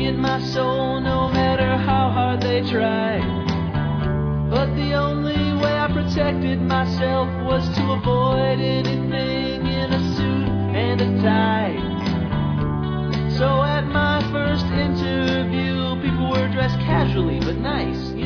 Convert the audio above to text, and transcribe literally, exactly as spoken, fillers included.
get my soul no matter how hard they tried. But the only way I protected myself was to avoid anything in a suit and a tie. So at my first interview, people were dressed casually but nice.